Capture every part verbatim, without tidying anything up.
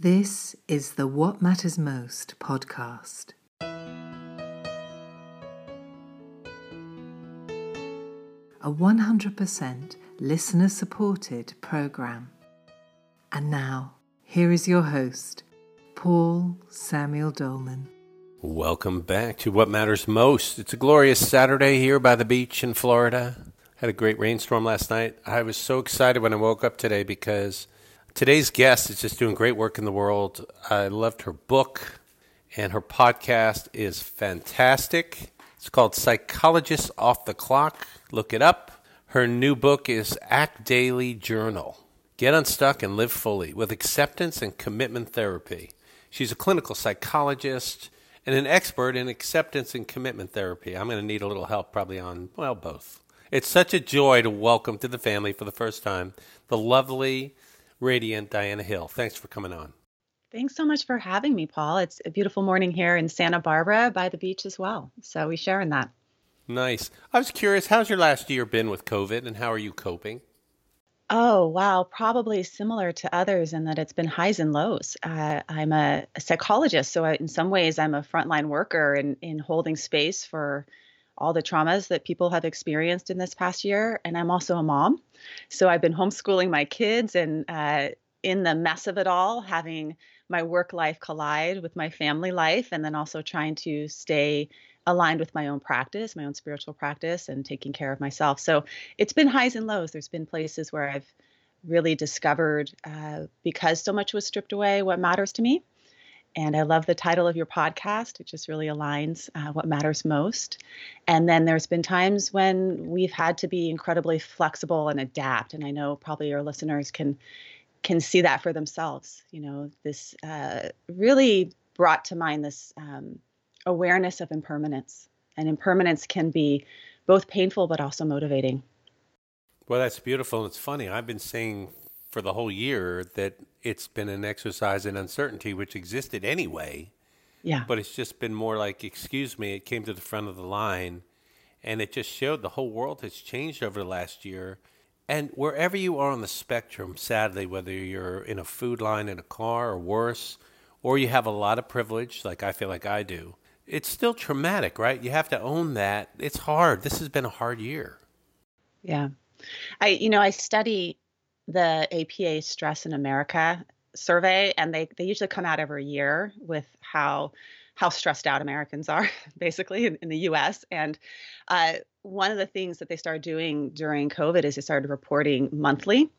This is the What Matters Most podcast. A one hundred percent listener-supported program. And now, here is your host, Paul Samuel Dolman. Welcome back to What Matters Most. It's a glorious Saturday here by the beach in Florida. Had a great rainstorm last night. I was so excited when I woke up today because today's guest is just doing great work in the world. I loved her book, and her podcast is fantastic. It's called Psychologist Off the Clock. Look it up. Her new book is Act Daily Journal. Get unstuck and live fully with acceptance and commitment therapy. She's a clinical psychologist and an expert in acceptance and commitment therapy. I'm going to need a little help probably on, well, both. It's such a joy to welcome to the family for the first time the lovely, radiant Diana Hill. Thanks for coming on. Thanks so much for having me, Paul. It's a beautiful morning here in Santa Barbara by the beach as well. So we share in that. Nice. I was curious, how's your last year been with COVID and how are you coping? Oh, wow. Probably similar to others in that it's been highs and lows. Uh, I'm a, a psychologist, so I, in some ways I'm a frontline worker in, in holding space for all the traumas that people have experienced in this past year. And I'm also a mom. So I've been homeschooling my kids and uh, in the mess of it all, having my work life collide with my family life, and then also trying to stay aligned with my own practice, my own spiritual practice, and taking care of myself. So it's been highs and lows. There's been places where I've really discovered, uh, because so much was stripped away, what matters to me. And I love the title of your podcast. It just really aligns uh, what matters most. And then there's been times when we've had to be incredibly flexible and adapt. And I know probably your listeners can can see that for themselves. You know, this uh, really brought to mind this um, awareness of impermanence. And impermanence can be both painful but also motivating. Well, that's beautiful. And it's funny. I've been saying for the whole year that it's been an exercise in uncertainty, which existed anyway. Yeah. But it's just been more like, excuse me, it came to the front of the line. And it just showed the whole world has changed over the last year. And wherever you are on the spectrum, sadly, whether you're in a food line in a car or worse, or you have a lot of privilege, like I feel like I do, it's still traumatic, right? You have to own that. It's hard. This has been a hard year. Yeah. I, you know, I study the A P A Stress in America survey, and they, they usually come out every year with how how stressed out Americans are, basically, in, in the U S. And uh, one of the things that they started doing during COVID is they started reporting monthly.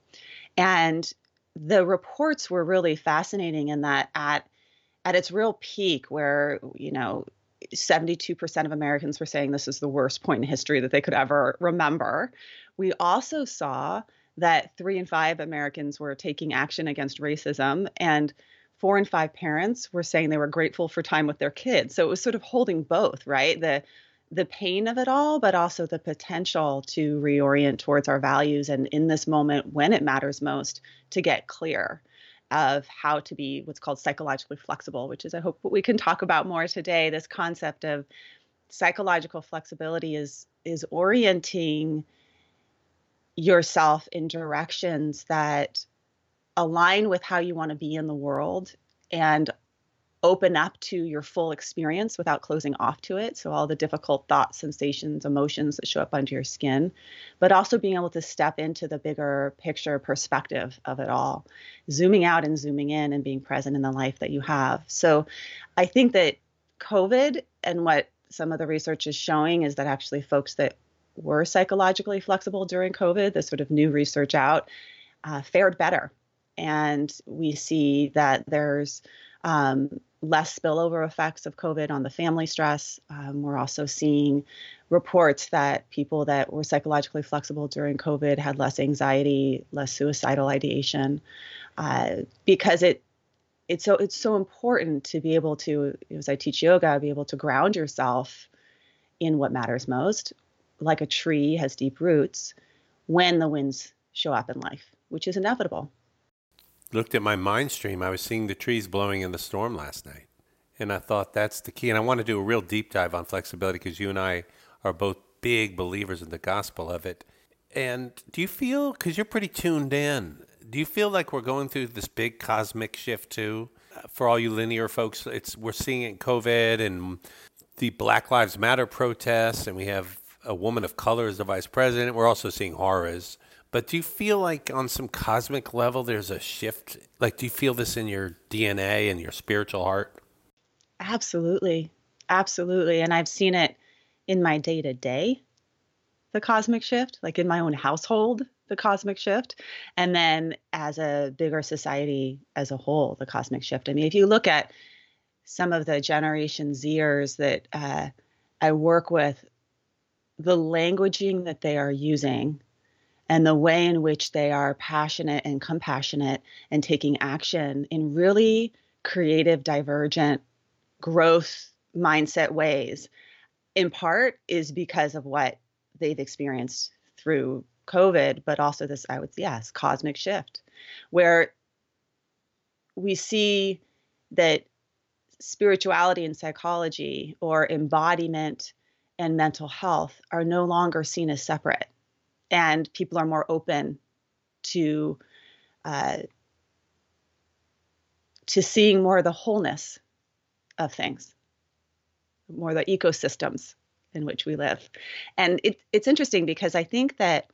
And the reports were really fascinating in that at at its real peak, where, you know, seventy-two percent of Americans were saying this is the worst point in history that they could ever remember, we also saw that three in five Americans were taking action against racism, and four in five parents were saying they were grateful for time with their kids. So it was sort of holding both, right? The the pain of it all, but also the potential to reorient towards our values, and in this moment when it matters most, to get clear of how to be what's called psychologically flexible, which is, I hope, what we can talk about more today. This concept of psychological flexibility is is orienting yourself in directions that align with how you want to be in the world and open up to your full experience without closing off to it. So all the difficult thoughts, sensations, emotions that show up under your skin, but also being able to step into the bigger picture perspective of it all, zooming out and zooming in and being present in the life that you have. So I think that COVID, and what some of the research is showing, is that actually folks that were psychologically flexible during COVID, the sort of new research out, uh, fared better. And we see that there's um, less spillover effects of COVID on the family stress. Um, we're also seeing reports that people that were psychologically flexible during COVID had less anxiety, less suicidal ideation, uh, because it it's so it's so important to be able to, as I teach yoga, be able to ground yourself in what matters most, like a tree has deep roots, when the winds show up in life, which is inevitable. Looked at my mind stream. I was seeing the trees blowing in the storm last night. And I thought that's the key. And I want to do a real deep dive on flexibility because you and I are both big believers in the gospel of it. And do you feel, because you're pretty tuned in, Do you feel like we're going through this big cosmic shift too? Uh, For all you linear folks, it's we're seeing it in COVID and the Black Lives Matter protests, and we have a woman of color as the vice president. We're also seeing horrors. But do you feel like on some cosmic level there's a shift? Like, do you feel this in your D N A and your spiritual heart? Absolutely. Absolutely. And I've seen it in my day to day, the cosmic shift, like in my own household, the cosmic shift. And then as a bigger society as a whole, the cosmic shift. I mean, if you look at some of the Generation Zers that uh, I work with, the languaging that they are using and the way in which they are passionate and compassionate and taking action in really creative, divergent, growth mindset ways, in part is because of what they've experienced through COVID, but also this, I would say, yes, cosmic shift, where we see that spirituality and psychology or embodiment and mental health are no longer seen as separate. And people are more open to uh, to seeing more of the wholeness of things, more the ecosystems in which we live. And it, it's interesting because I think that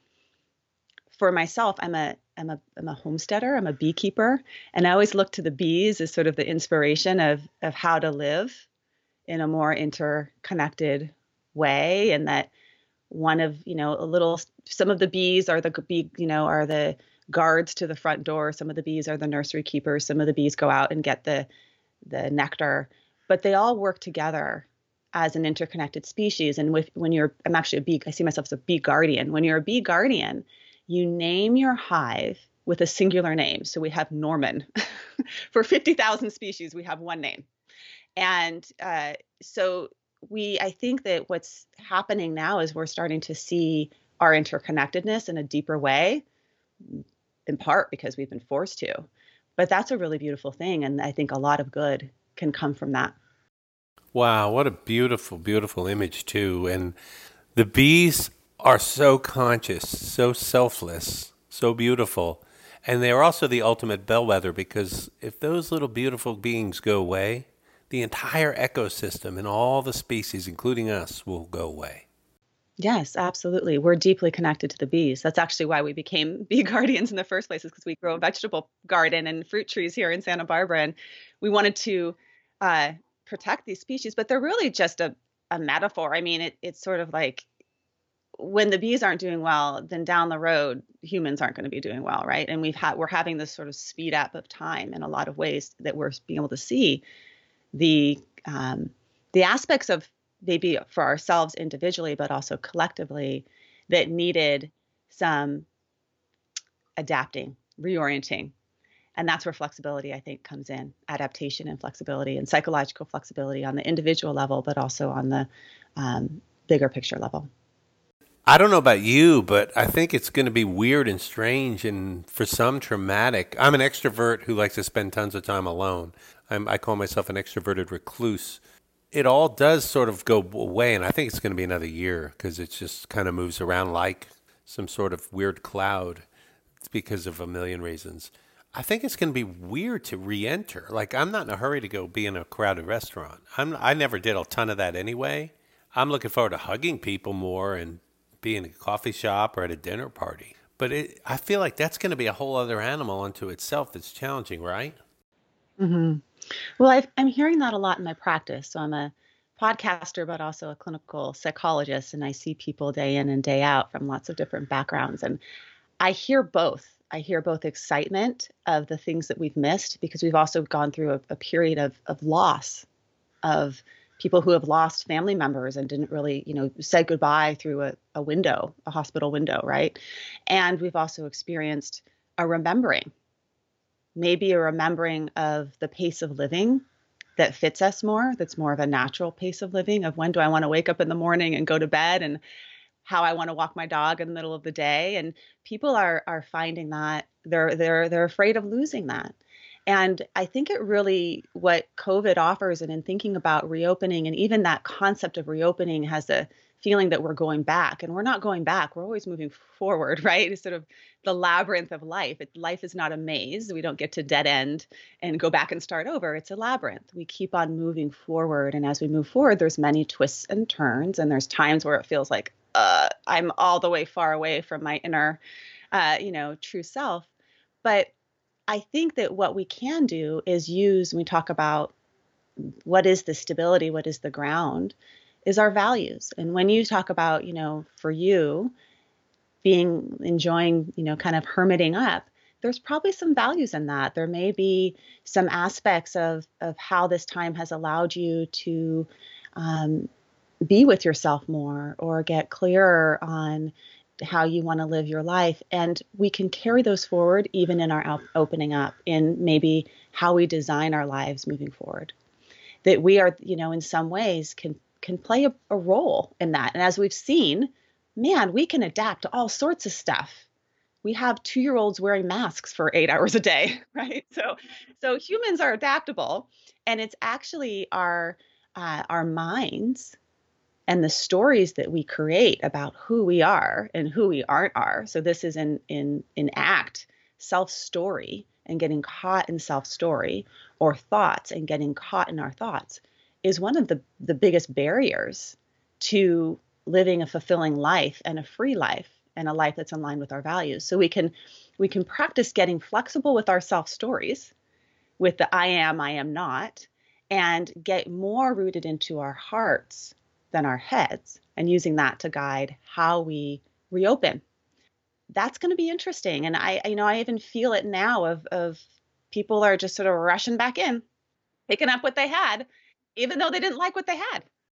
for myself, I'm a I'm a I'm a homesteader, I'm a beekeeper, and I always look to the bees as sort of the inspiration of of how to live in a more interconnected way, and that one of, you know, a little, some of the bees are the bee, you know, are the guards to the front door. Some of the bees are the nursery keepers. Some of the bees go out and get the, the nectar, but they all work together as an interconnected species. And with, when you're, I'm actually a bee, I see myself as a bee guardian. When you're a bee guardian, you name your hive with a singular name. So we have Norman. For fifty thousand species, we have one name. And uh, so we, I think that what's happening now is we're starting to see our interconnectedness in a deeper way, in part because we've been forced to. But that's a really beautiful thing. And I think a lot of good can come from that. Wow, what a beautiful, beautiful image too. And the bees are so conscious, so selfless, so beautiful. And they're also the ultimate bellwether, because if those little beautiful beings go away, the entire ecosystem and all the species, including us, will go away. Yes, absolutely. We're deeply connected to the bees. That's actually why we became bee guardians in the first place, is because we grow a vegetable garden and fruit trees here in Santa Barbara. And we wanted to uh, protect these species, but they're really just a, a metaphor. I mean, it, it's sort of like when the bees aren't doing well, then down the road, humans aren't going to be doing well, right? And we've had, we're having this sort of speed up of time in a lot of ways that we're being able to see the um, the aspects of maybe for ourselves individually, but also collectively, that needed some adapting, reorienting. And that's where flexibility, I think, comes in, adaptation and flexibility and psychological flexibility on the individual level, but also on the um, bigger picture level. I don't know about you, but I think it's going to be weird and strange and for some traumatic. I'm an extrovert who likes to spend tons of time alone. I'm, I call myself an extroverted recluse. It all does sort of go away, and I think it's going to be another year because it just kind of moves around like some sort of weird cloud. It's because of a million reasons. I think it's going to be weird to re-enter. Like, I'm not in a hurry to go be in a crowded restaurant. I'm, I never did a ton of that anyway. I'm looking forward to hugging people more and be in a coffee shop or at a dinner party. But it, I feel like that's going to be a whole other animal unto itself that's challenging, right? Mm-hmm. Well, I've, I'm hearing that a lot in my practice. So I'm a podcaster, but also a clinical psychologist, and I see people day in and day out from lots of different backgrounds. And I hear both. I hear both excitement of the things that we've missed, because we've also gone through a, a period of, of loss of people who have lost family members and didn't really, you know, said goodbye through a, a window, a hospital window, right? And we've also experienced a remembering, maybe a remembering of the pace of living that fits us more, that's more of a natural pace of living, of when do I want to wake up in the morning and go to bed, and how I want to walk my dog in the middle of the day. And people are are finding that they're they're they're afraid of losing that. And I think it really, what COVID offers, and in thinking about reopening, and even that concept of reopening has a feeling that we're going back, and we're not going back. We're always moving forward, right? It's sort of the labyrinth of life. It, life is not a maze. We don't get to dead end and go back and start over. It's a labyrinth. We keep on moving forward. And as we move forward, there's many twists and turns. And there's times where it feels like uh, I'm all the way far away from my inner, uh, you know, true self. But I think that what we can do is use, when we talk about what is the stability, what is the ground, is our values. And when you talk about, you know, for you being enjoying, you know, kind of hermiting up, there's probably some values in that. There may be some aspects of of how this time has allowed you to um, be with yourself more, or get clearer on how you want to live your life. And we can carry those forward even in our opening up, in maybe how we design our lives moving forward. That we are, you know, in some ways can can play a, a role in that. And as we've seen, man, we can adapt to all sorts of stuff. We have two-year-olds wearing masks for eight hours a day, right? So, so humans are adaptable, and it's actually our uh, our minds and the stories that we create about who we are and who we aren't are. So this is in in in act, self-story, and getting caught in self-story, or thoughts and getting caught in our thoughts, is one of the, the biggest barriers to living a fulfilling life and a free life, and a life that's in line with our values. So we can we can practice getting flexible with our self-stories, with the I am, I am not, and get more rooted into our hearts than our heads, and using that to guide how we reopen. That's going to be interesting. And I, you know, I even feel it now of, of people are just sort of rushing back in, picking up what they had, even though they didn't like what they had.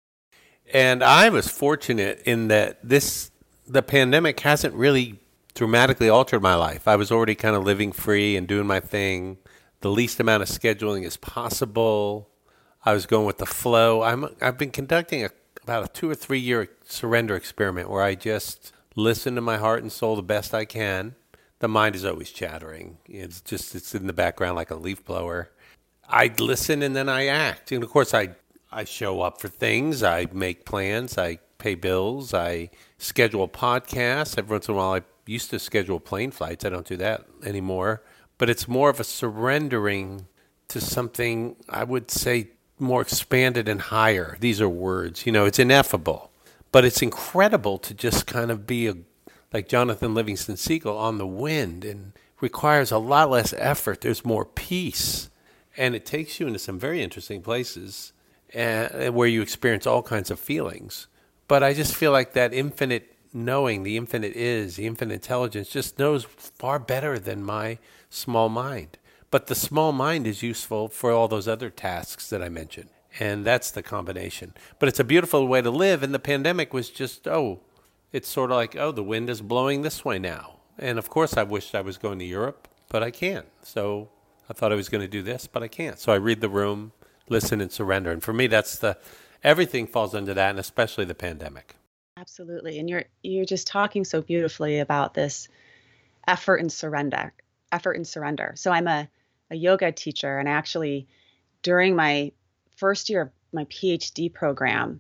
And I was fortunate in that this, the pandemic hasn't really dramatically altered my life. I was already kind of living free and doing my thing, the least amount of scheduling as possible. I was going with the flow. I'm, I've been conducting a, about a two or three year surrender experiment where I just listen to my heart and soul the best I can. The mind is always chattering. It's just, it's in the background like a leaf blower. I listen and then I act. And of course, I I show up for things. I make plans. I pay bills. I schedule podcasts. Every once in a while, I used to schedule plane flights. I don't do that anymore. But it's more of a surrendering to something, I would say, more expanded and higher. These are words. You know, it's ineffable. But it's incredible to just kind of be, a, like Jonathan Livingston Seagull, on the wind, and requires a lot less effort. There's more peace. And it takes you into some very interesting places uh, where you experience all kinds of feelings. But I just feel like that infinite knowing, the infinite is, the infinite intelligence just knows far better than my small mind. But the small mind is useful for all those other tasks that I mentioned. And that's the combination. But it's a beautiful way to live. And the pandemic was just, oh, it's sort of like, oh, the wind is blowing this way now. And of course I wished I was going to Europe, but I can't. So I thought I was going to do this, but I can't. So I read the room, listen, and surrender. And for me, that's the, everything falls under that, and especially the pandemic. Absolutely. And you're you're just talking so beautifully about this effort and surrender, effort and surrender. So I'm a, a yoga teacher, and actually during my first year of my PhD program,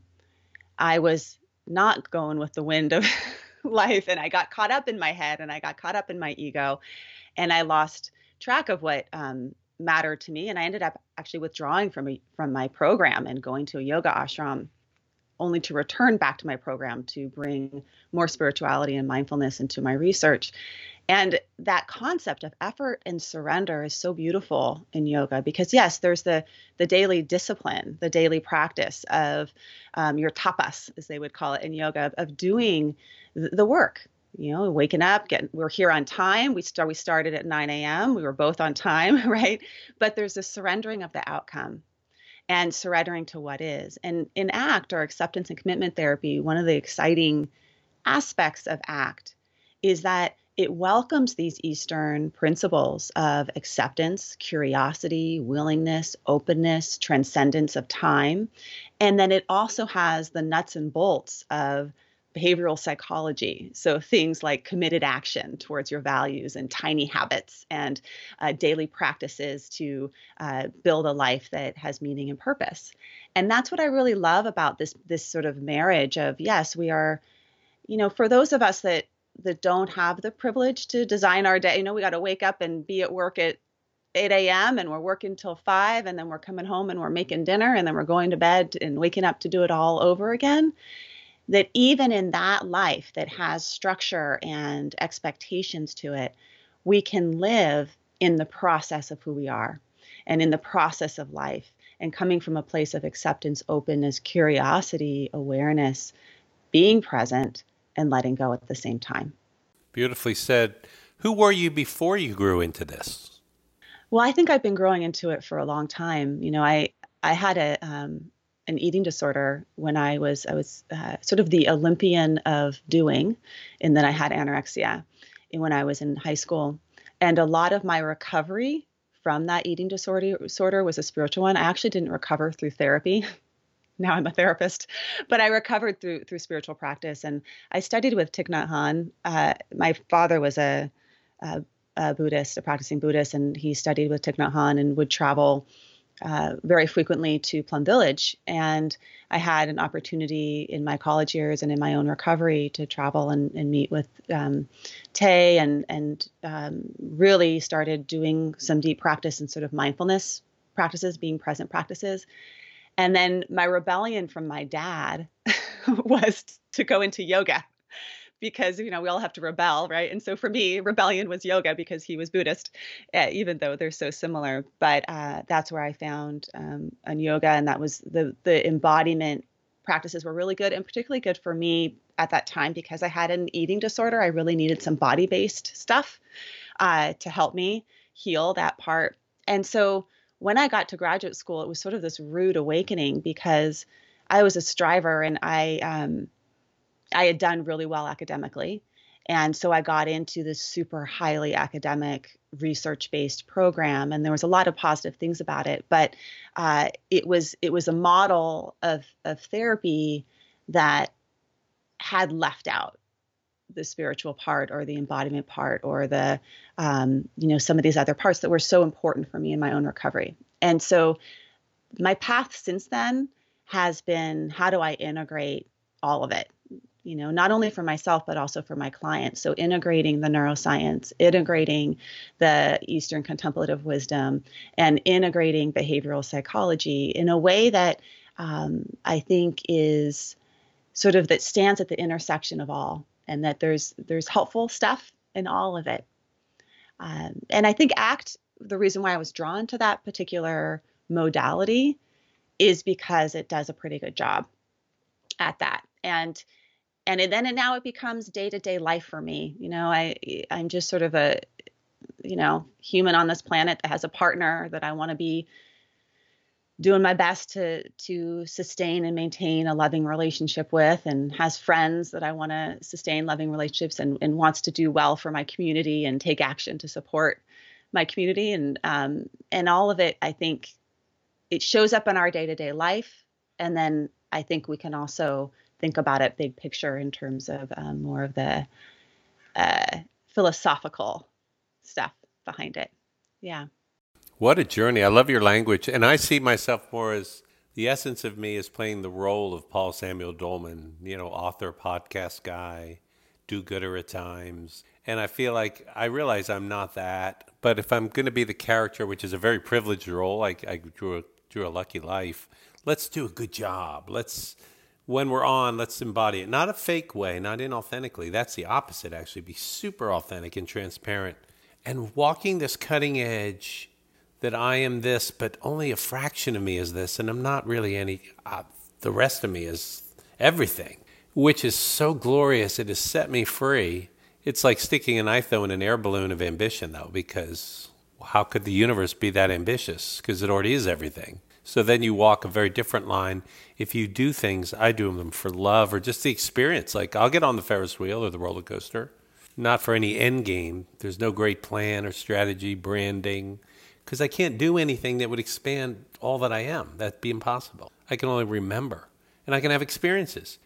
I was not going with the wind of life, and I got caught up in my head, and I got caught up in my ego, and I lost track of what um, mattered to me. And I ended up actually withdrawing from a, from my program and going to a yoga ashram, only to return back to my program to bring more spirituality and mindfulness into my research. And that concept of effort and surrender is so beautiful in yoga, because yes, there's the the daily discipline, the daily practice of um, your tapas, as they would call it in yoga, of doing the work. You know, waking up, getting, we're here on time. We start, we started at nine a.m. We were both on time, right? But there's a surrendering of the outcome and surrendering to what is. And in ACT, or acceptance and commitment therapy, one of the exciting aspects of ACT is that it welcomes these Eastern principles of acceptance, curiosity, willingness, openness, transcendence of time. And then it also has the nuts and bolts of behavioral psychology. So things like committed action towards your values and tiny habits and uh, daily practices to uh, build a life that has meaning and purpose. And that's what I really love about this this sort of marriage of, yes, we are, you know, for those of us that that don't have the privilege to design our day, you know, we got to wake up and be at work at eight a.m. and we're working till five, and then we're coming home and we're making dinner, and then we're going to bed and waking up to do it all over again. That even in that life that has structure and expectations to it, we can live in the process of who we are and in the process of life, and coming from a place of acceptance, openness, curiosity, awareness, being present, and letting go at the same time. Beautifully said. Who were you before you grew into this? Well, I think I've been growing into it for a long time. You know, I I had a um, an eating disorder when I was I was uh, sort of the Olympian of doing, and then I had anorexia when I was in high school. And a lot of my recovery from that eating disorder disorder was a spiritual one. I actually didn't recover through therapy. Now I'm a therapist, but I recovered through through spiritual practice. And I studied with Thich Nhat Hanh. Uh, my father was a, a, a Buddhist, a practicing Buddhist, and he studied with Thich Nhat Hanh and would travel uh, very frequently to Plum Village. And I had an opportunity in my college years and in my own recovery to travel and, and meet with um, Tay and, and um, really started doing some deep practice and sort of mindfulness practices, being present practices. And then my rebellion from my dad was to go into yoga because, you know, we all have to rebel, right? And so for me, rebellion was yoga because he was Buddhist, uh, even though they're so similar. But uh, that's where I found um, an yoga, and that was the the embodiment practices were really good, and particularly good for me at that time because I had an eating disorder. I really needed some body-based stuff uh, to help me heal that part. And so when I got to graduate school, it was sort of this rude awakening because I was a striver and I um, I had done really well academically. And so I got into this super highly academic research-based program, and there was a lot of positive things about it. But uh, it was it was a model of of therapy that had left out the spiritual part or the embodiment part or the, um, you know, some of these other parts that were so important for me in my own recovery. And so my path since then has been, how do I integrate all of it? You know, not only for myself, but also for my clients. So integrating the neuroscience, integrating the Eastern contemplative wisdom, and integrating behavioral psychology in a way that um, I think is sort of that stands at the intersection of all. And that there's there's helpful stuff in all of it. Um, and I think ACT, the reason why I was drawn to that particular modality is because it does a pretty good job at that. And and it, then and now it becomes day-to-day life for me. You know, I I'm just sort of a, you know, human on this planet that has a partner that I want to be doing my best to to sustain and maintain a loving relationship with, and has friends that I want to sustain loving relationships and, and wants to do well for my community and take action to support my community. And um, and all of it, I think it shows up in our day-to-day life. And then I think we can also think about it big picture in terms of um, more of the uh, philosophical stuff behind it. Yeah. What a journey. I love your language. And I see myself more as the essence of me is playing the role of Paul Samuel Dolman, you know, author, podcast guy, do-gooder at times. And I feel like I realize I'm not that. But if I'm going to be the character, which is a very privileged role, I, I drew, a, drew a lucky life, let's do a good job. Let's, when we're on, let's embody it. Not a fake way, not inauthentically. That's the opposite, actually. Be super authentic and transparent. And walking this cutting edge that I am this, but only a fraction of me is this, and I'm not really any, uh, the rest of me is everything, which is so glorious. It has set me free. It's like sticking a knife, though, in an air balloon of ambition, though, because how could the universe be that ambitious? Because it already is everything. So then you walk a very different line. If you do things, I do them for love or just the experience. Like I'll get on the Ferris wheel or the roller coaster, not for any end game. There's no great plan or strategy, branding, because I can't do anything that would expand all that I am. That'd be impossible. I can only remember, and I can have experiences.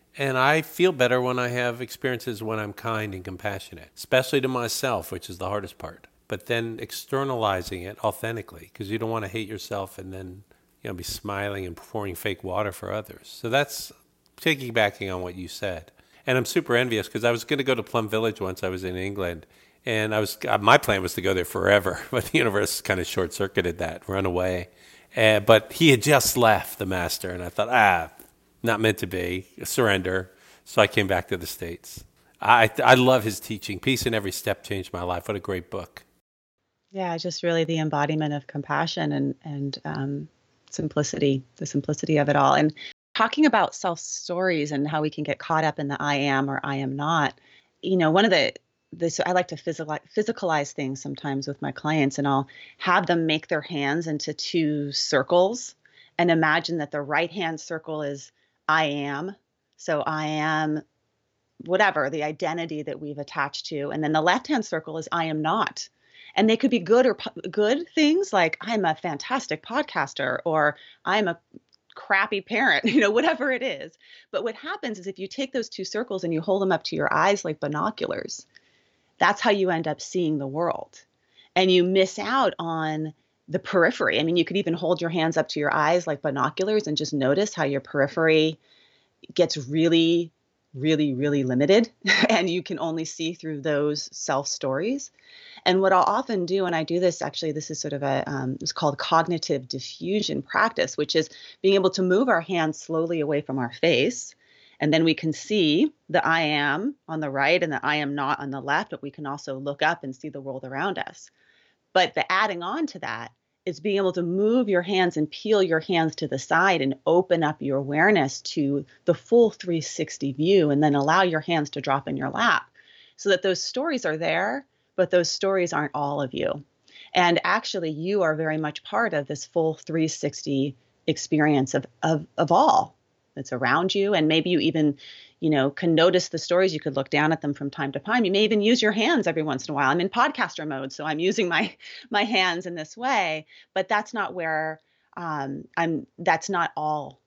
And I feel better when I have experiences when I'm kind and compassionate, especially to myself, which is the hardest part. But then externalizing it authentically, because you don't want to hate yourself and then, you know, be smiling and pouring fake water for others. So that's piggybacking on what you said. And I'm super envious because I was going to go to Plum Village once. I was in England, and I was uh, my plan was to go there forever, but the universe kind of short-circuited that, run away. Uh, but he had just left, the master, and I thought, ah, not meant to be, surrender. So I came back to the States. I I love his teaching. Peace in Every Step changed my life. What a great book. Yeah, just really the embodiment of compassion and and um, simplicity, the simplicity of it all. And talking about self stories and how we can get caught up in the I am or I am not. You know, one of the this I like to physicalize, physicalize things sometimes with my clients, and I'll have them make their hands into two circles and imagine that the right hand circle is I am. So I am whatever the identity that we've attached to. And then the left-hand circle is I am not. And they could be good or po- good things like I'm a fantastic podcaster or I'm a crappy parent, you know, whatever it is. But what happens is if you take those two circles and you hold them up to your eyes like binoculars, that's how you end up seeing the world. And you miss out on the periphery. I mean, you could even hold your hands up to your eyes like binoculars and just notice how your periphery gets really, really, really limited. And you can only see through those self stories. And what I'll often do, and I do this actually, this is sort of a, um, it's called cognitive diffusion practice, which is being able to move our hands slowly away from our face. And then we can see the I am on the right and the I am not on the left, but we can also look up and see the world around us. But the adding on to that is being able to move your hands and peel your hands to the side and open up your awareness to the full three sixty view, and then allow your hands to drop in your lap so that those stories are there, but those stories aren't all of you. And actually, you are very much part of this full three sixty experience of, of, of all that's around you. And maybe you even, you know, can notice the stories. You could look down at them from time to time. You may even use your hands every once in a while. I'm in podcaster mode, so I'm using my my hands in this way. But that's not where um, I'm. That's not all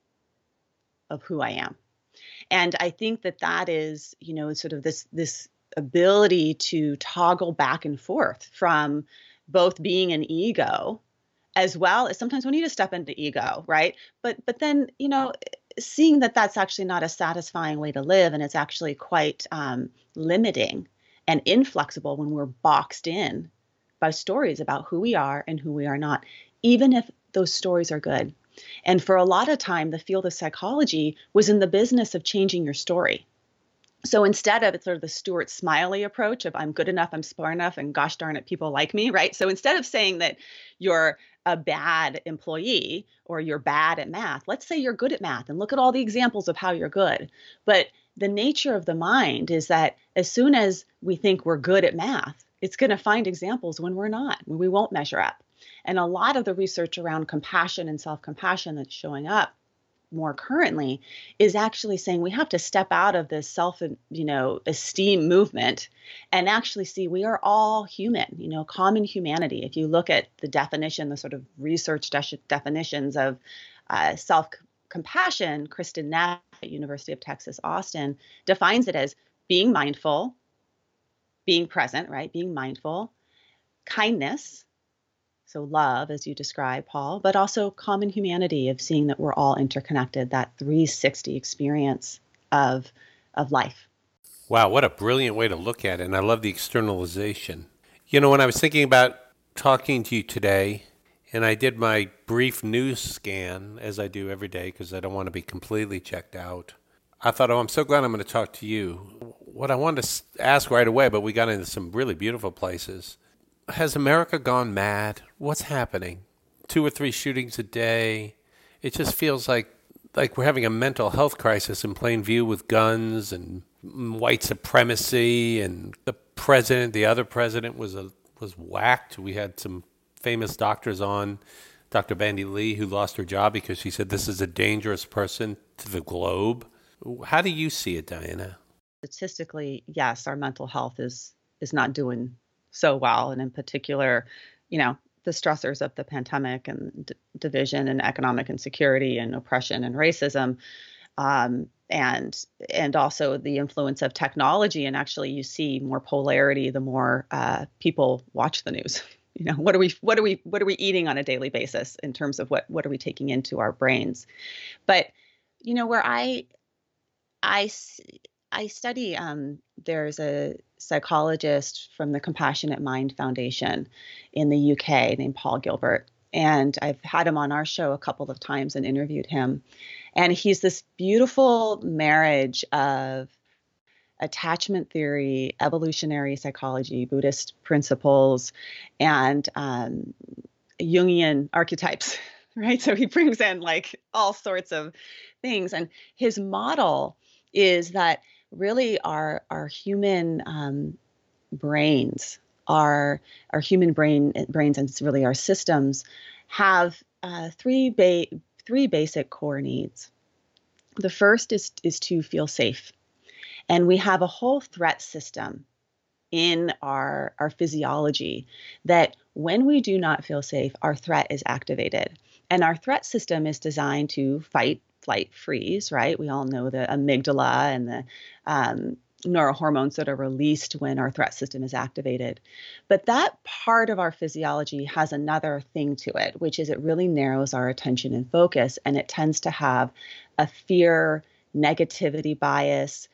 of who I am. And I think that that is, you know, sort of this this ability to toggle back and forth from both being an ego, as well as sometimes we need to step into ego, right? But but then, you know, seeing that that's actually not a satisfying way to live, and it's actually quite um, limiting and inflexible when we're boxed in by stories about who we are and who we are not, even if those stories are good. And for a lot of time, the field of psychology was in the business of changing your story. So instead of it's sort of the Stuart Smiley approach of I'm good enough, I'm smart enough, and gosh darn it, people like me, right? So instead of saying that you're a bad employee or you're bad at math, let's say you're good at math and look at all the examples of how you're good. But the nature of the mind is that as soon as we think we're good at math, it's going to find examples when we're not, when we won't measure up. And a lot of the research around compassion and self-compassion that's showing up more currently is actually saying we have to step out of this self, you know, esteem movement and actually see we are all human, you know, common humanity. If you look at the definition, the sort of research de- definitions of uh, self-compassion, Kristen Neff at University of Texas, Austin defines it as being mindful, being present, right? Being mindful, kindness, so love, as you describe, Paul, but also common humanity of seeing that we're all interconnected, that three sixty experience of, of life. Wow, what a brilliant way to look at it. And I love the externalization. You know, when I was thinking about talking to you today, and I did my brief news scan, as I do every day, because I don't want to be completely checked out, I thought, oh, I'm so glad I'm going to talk to you. What I wanted to ask right away, but we got into some really beautiful places. Has America gone mad? What's happening? Two or three shootings a day. It just feels like like we're having a mental health crisis in plain view with guns and white supremacy, and the president, the other president was a, was whacked. We had some famous doctors on, Doctor Bandy Lee, who lost her job because she said this is a dangerous person to the globe. How do you see it, Diana? Statistically, yes, our mental health is is not doing so well. And in particular, you know, the stressors of the pandemic and d- division and economic insecurity and oppression and racism Um, and and also the influence of technology. And actually, you see more polarity the more uh, people watch the news. You know, what are we what are we what are we eating on a daily basis in terms of what what are we taking into our brains? But you know, where I I I study. Um, there's a psychologist from the Compassionate Mind Foundation in the U K named Paul Gilbert. And I've had him on our show a couple of times and interviewed him. And he's this beautiful marriage of attachment theory, evolutionary psychology, Buddhist principles, and um, Jungian archetypes, right? So he brings in like all sorts of things. And his model is that really our, our human um, brains, our, our human brain brains, and it's really our systems have uh, three ba- three basic core needs. The first is is to feel safe, and we have a whole threat system in our our physiology that when we do not feel safe, our threat is activated, and our threat system is designed to fight, flight, freeze. Right? We all know the amygdala and the um, neurohormones that are released when our threat system is activated. But that part of our physiology has another thing to it, which is it really narrows our attention and focus, and it tends to have a fear, negativity bias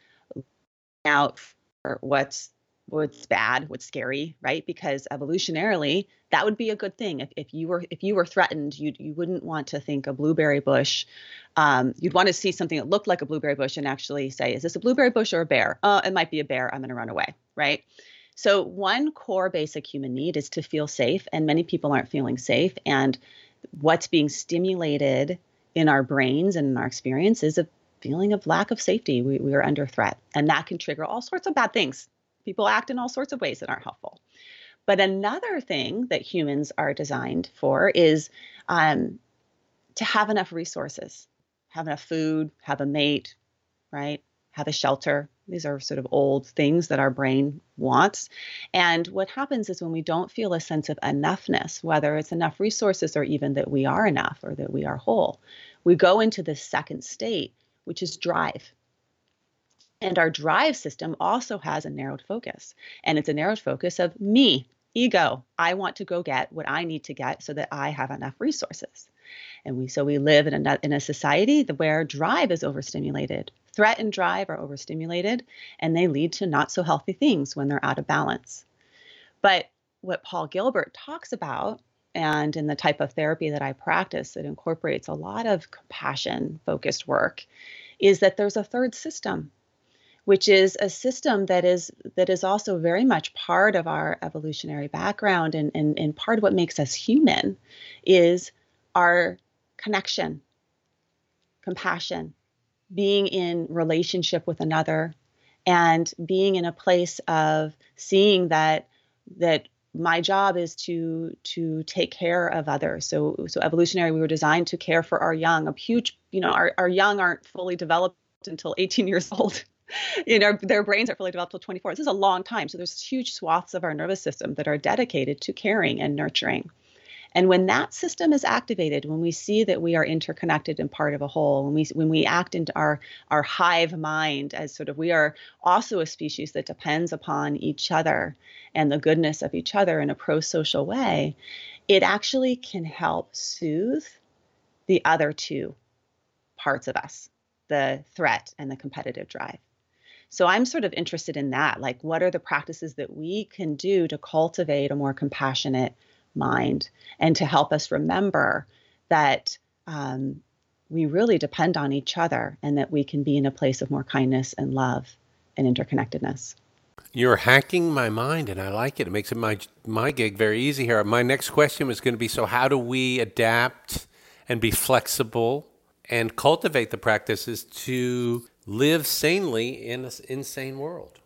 out for what's what's bad, what's scary, right? Because evolutionarily, that would be a good thing. If, if you were if you were threatened, you you wouldn't want to think a blueberry bush. Um, you'd want to see something that looked like a blueberry bush and actually say, is this a blueberry bush or a bear? Uh, it might be a bear. I'm going to run away, right? So one core basic human need is to feel safe, and many people aren't feeling safe. And what's being stimulated in our brains and in our experience is a feeling of lack of safety. We, we are under threat, and that can trigger all sorts of bad things. People act in all sorts of ways that aren't helpful. But another thing that humans are designed for is um, to have enough resources, have enough food, have a mate, right? Have a shelter. These are sort of old things that our brain wants. And what happens is when we don't feel a sense of enoughness, whether it's enough resources or even that we are enough or that we are whole, we go into this second state, which is drive. And our drive system also has a narrowed focus. And it's a narrowed focus of me, ego. I want to go get what I need to get so that I have enough resources. And we so we live in a, in a society where drive is overstimulated. Threat and drive are overstimulated, and they lead to not so healthy things when they're out of balance. But what Paul Gilbert talks about, and in the type of therapy that I practice that incorporates a lot of compassion-focused work, is that there's a third system, which is a system that is that is also very much part of our evolutionary background, and, and, and part of what makes us human is our connection, compassion, being in relationship with another, and being in a place of seeing that that my job is to to take care of others. So so evolutionary, we were designed to care for our young. A huge, you know, our, our young aren't fully developed until eighteen years old. You know, their brains are fully developed till twenty-four. This is a long time. So there's huge swaths of our nervous system that are dedicated to caring and nurturing. And when that system is activated, when we see that we are interconnected and part of a whole, when we when we act into our our hive mind as sort of we are also a species that depends upon each other and the goodness of each other in a pro-social way, it actually can help soothe the other two parts of us, the threat and the competitive drive. So I'm sort of interested in that. Like, what are the practices that we can do to cultivate a more compassionate mind and to help us remember that um, we really depend on each other and that we can be in a place of more kindness and love and interconnectedness. You're hacking my mind, and I like it. It makes it my my gig very easy here. My next question was going to be, so how do we adapt and be flexible and cultivate the practices to live sanely in an insane world?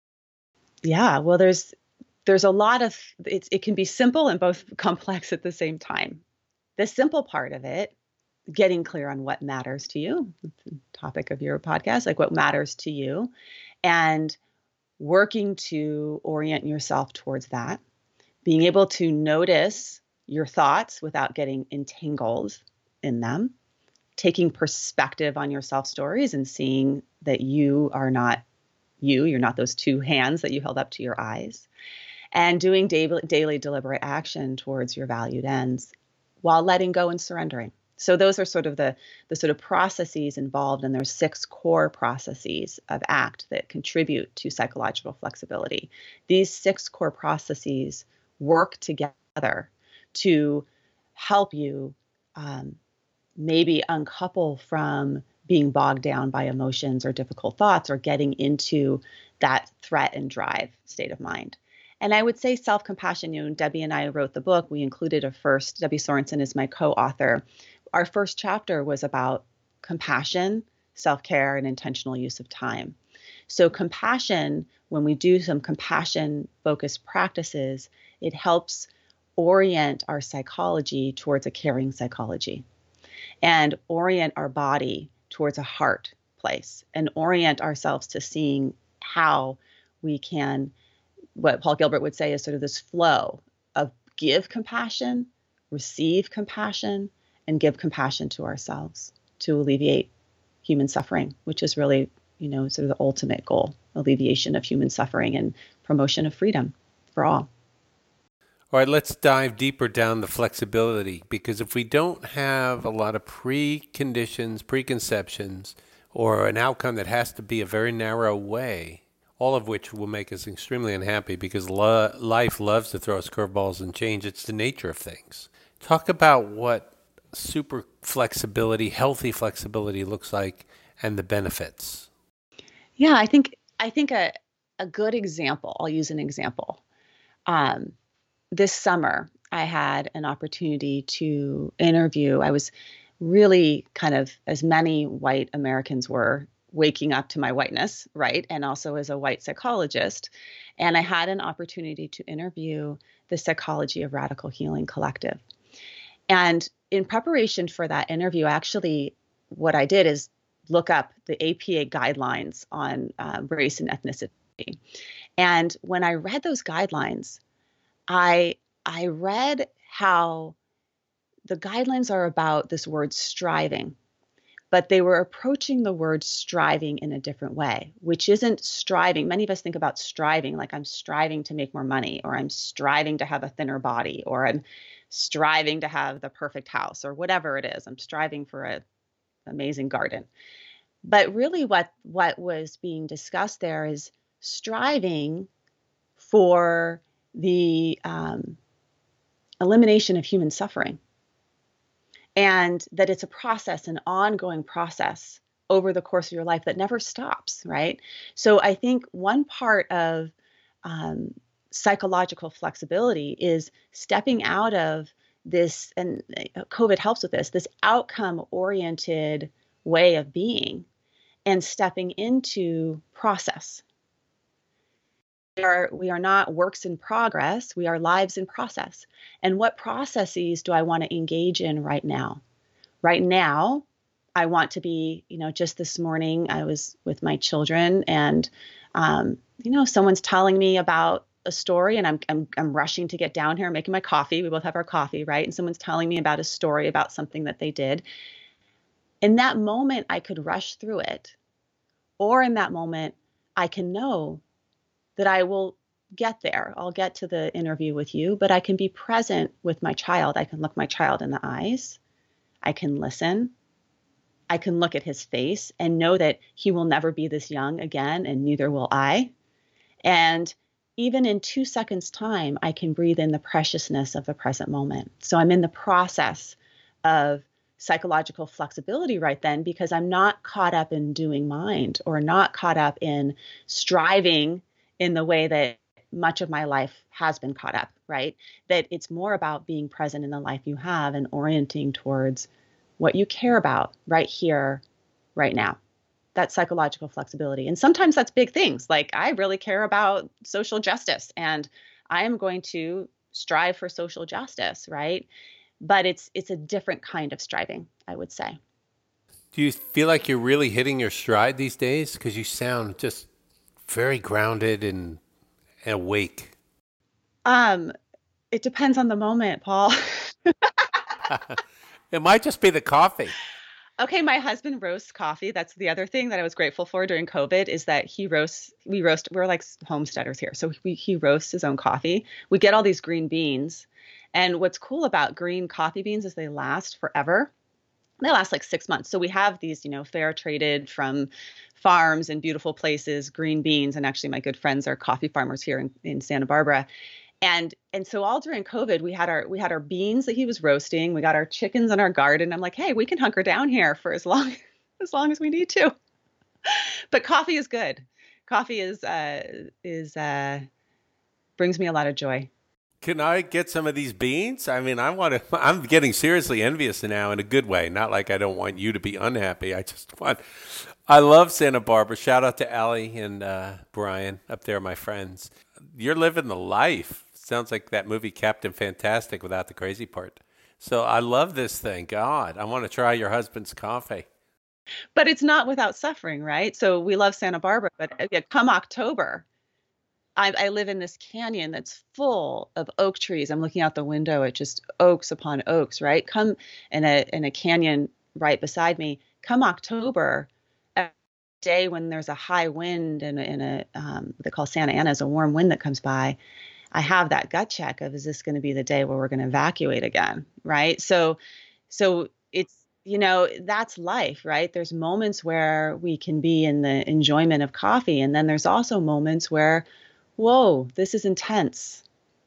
Yeah, well, there's there's a lot of, it's, it can be simple and both complex at the same time. The simple part of it, getting clear on what matters to you, the topic of your podcast, like what matters to you, and working to orient yourself towards that, being able to notice your thoughts without getting entangled in them, taking perspective on your self stories and seeing that you are not you, you're not those two hands that you held up to your eyes, and doing daily, daily deliberate action towards your valued ends while letting go and surrendering. So those are sort of the, the sort of processes involved, and there's six core processes of ACT that contribute to psychological flexibility. These six core processes work together to help you um, maybe uncouple from being bogged down by emotions or difficult thoughts, or getting into that threat and drive state of mind. And I would say self-compassion, you know, Debbie and I wrote the book. We included a first, Debbie Sorensen is my co-author. Our first chapter was about compassion, self-care, and intentional use of time. So compassion, when we do some compassion-focused practices, it helps orient our psychology towards a caring psychology, and orient our body towards a heart place, and orient ourselves to seeing how we can, what Paul Gilbert would say is sort of this flow of give compassion, receive compassion, and give compassion to ourselves to alleviate human suffering, which is really, you know, sort of the ultimate goal, alleviation of human suffering and promotion of freedom for all. All right, let's dive deeper down the flexibility, because if we don't have a lot of preconditions, preconceptions, or an outcome that has to be a very narrow way, all of which will make us extremely unhappy, because lo- life loves to throw us curveballs and change. It's the nature of things. Talk about what super flexibility, healthy flexibility looks like, and the benefits. Yeah, I think I think a a good example, I'll use an example. Um, this summer, I had an opportunity to interview. I was really kind of, as many white Americans were, waking up to my whiteness, right? And also as a white psychologist. And I had an opportunity to interview the Psychology of Radical Healing Collective. And in preparation for that interview, actually, what I did is look up the A P A guidelines on uh, race and ethnicity. And when I read those guidelines, I I read how the guidelines are about this word striving, but they were approaching the word striving in a different way, which isn't striving. Many of us think about striving like I'm striving to make more money, or I'm striving to have a thinner body, or I'm striving to have the perfect house, or whatever it is. I'm striving for an amazing garden. But really what, what was being discussed there is striving for the um, elimination of human suffering, and that it's a process, an ongoing process over the course of your life that never stops, right? So I think one part of um, psychological flexibility is stepping out of this, and COVID helps with this, this outcome-oriented way of being, and stepping into process. We are, we are not works in progress, we are lives in process. And what processes do I want to engage in right now? Right now, I want to be, you know, just this morning, I was with my children, and, um, you know, someone's telling me about a story, and I'm, I'm, I'm rushing to get down here, making my coffee. We both have our coffee, right? And someone's telling me about a story about something that they did. In that moment, I could rush through it. Or in that moment, I can know that I will get there. I'll get to the interview with you, but I can be present with my child. I can look my child in the eyes. I can listen. I can look at his face and know that he will never be this young again, and neither will I. And even in two seconds time, I can breathe in the preciousness of the present moment. So I'm in the process of psychological flexibility right then, because I'm not caught up in doing mind, or not caught up in striving in the way that much of my life has been caught up, right? That it's more about being present in the life you have and orienting towards what you care about right here, right now. That's psychological flexibility. And sometimes that's big things. Like, I really care about social justice, and I am going to strive for social justice, right? But it's it's a different kind of striving, I would say. Do you feel like you're really hitting your stride these days? Because you sound just very grounded and awake. Um, it depends on the moment, Paul. It might just be the coffee. Okay, my husband roasts coffee. That's the other thing that I was grateful for during COVID is that he roasts, we roast, we're like homesteaders here. So we, he roasts his own coffee. We get all these green beans. And what's cool about green coffee beans is they last forever. They last like six months. So we have these, you know, fair traded from farms and beautiful places, green beans. And actually my good friends are coffee farmers here in, in Santa Barbara. And and so all during COVID, we had our we had our beans that he was roasting. We got our chickens in our garden. I'm like, hey, we can hunker down here for as long as long as we need to. But coffee is good. Coffee is uh, is uh, brings me a lot of joy. Can I get some of these beans? I mean, I want to. I'm getting seriously envious now in a good way. Not like I don't want you to be unhappy. I just want. I love Santa Barbara. Shout out to Allie and uh, Brian up there, my friends. You're living the life. Sounds like that movie Captain Fantastic without the crazy part. So I love this thing. God, I want to try your husband's coffee. But it's not without suffering, right? So we love Santa Barbara, but uh, come October, I, I live in this canyon that's full of oak trees. I'm looking out the window at just oaks upon oaks, right? Come in a in a canyon right beside me. Come October, a day when there's a high wind and, and a um, what they call Santa Ana is a warm wind that comes by. I have that gut check of, is this going to be the day where we're going to evacuate again? Right. So, so it's, you know, that's life, right? There's moments where we can be in the enjoyment of coffee. And then there's also moments where, whoa, this is intense.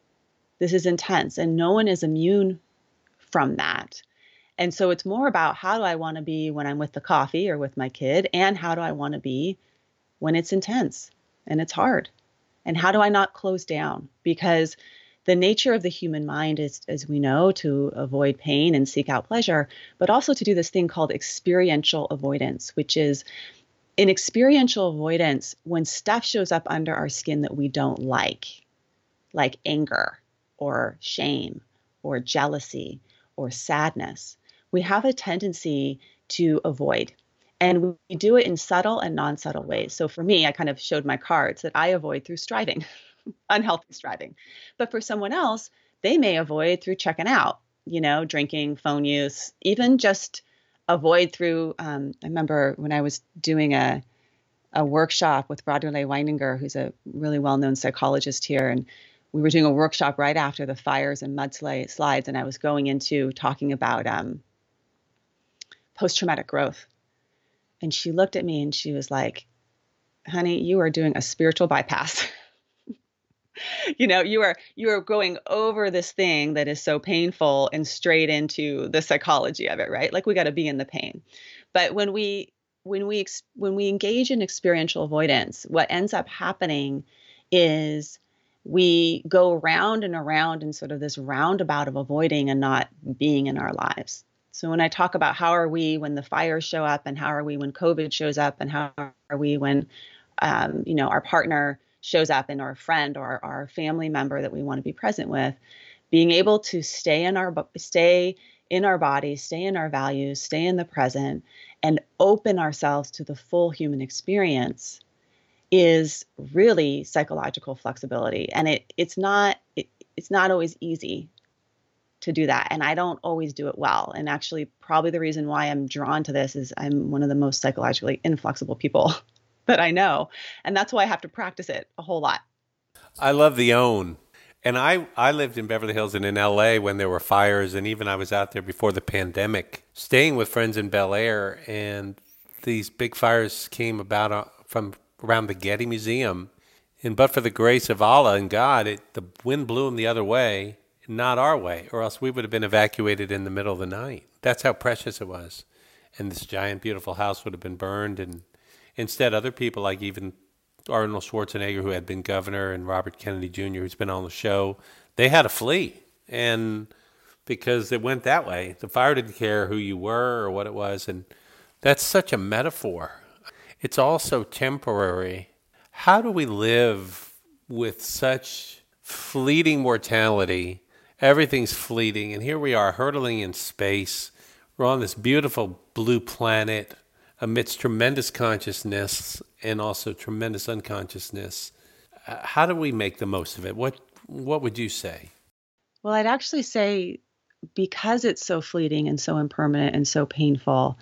This is intense. And no one is immune from that. And so it's more about, how do I want to be when I'm with the coffee or with my kid? And how do I want to be when it's intense and it's hard? And how do I not close down? Because the nature of the human mind is, as we know, to avoid pain and seek out pleasure, but also to do this thing called experiential avoidance, which is in experiential avoidance, when stuff shows up under our skin that we don't like, like anger or shame or jealousy or sadness, we have a tendency to avoid. And we do it in subtle and non-subtle ways. So for me, I kind of showed my cards that I avoid through striving, unhealthy striving. But for someone else, they may avoid through checking out, you know, drinking, phone use, even just avoid through, um, I remember when I was doing a, a workshop with Radule Weininger, who's a really well-known psychologist here. And we were doing a workshop right after the fires and mudslides. And I was going into talking about um, post-traumatic growth. And she looked at me and she was like, honey, you are doing a spiritual bypass. You know, you are you are going over this thing that is so painful and straight into the psychology of it, right? Like we got to be in the pain. But when we when we when we engage in experiential avoidance, what ends up happening is we go around and around in sort of this roundabout of avoiding and not being in our lives. So when I talk about how are we when the fires show up, and how are we when COVID shows up, and how are we when, um, you know, our partner shows up, and our friend or our family member that we want to be present with, being able to stay in our stay in our bodies, stay in our values, stay in the present, and open ourselves to the full human experience is really psychological flexibility. And it it's not it, it's not always easy to do that. And I don't always do it well. And actually, probably the reason why I'm drawn to this is I'm one of the most psychologically inflexible people that I know. And that's why I have to practice it a whole lot. I love the own. And I, I lived in Beverly Hills and in L A when there were fires. And even I was out there before the pandemic, staying with friends in Bel Air. And these big fires came about uh, from around the Getty Museum. And but for the grace of Allah and God, it, the wind blew them the other way. Not our way, or else we would have been evacuated in the middle of the night. That's how precious it was. And this giant, beautiful house would have been burned. And instead, other people like even Arnold Schwarzenegger, who had been governor, and Robert Kennedy Junior, who's been on the show, they had to flee. And because it went that way, the fire didn't care who you were or what it was. And that's such a metaphor. It's also temporary. How do we live with such fleeting mortality? Everything's fleeting, and here we are hurtling in space. We're on this beautiful blue planet amidst tremendous consciousness and also tremendous unconsciousness. Uh, how do we make the most of it? What What would you say? Well, I'd actually say, because it's so fleeting and so impermanent and so painful,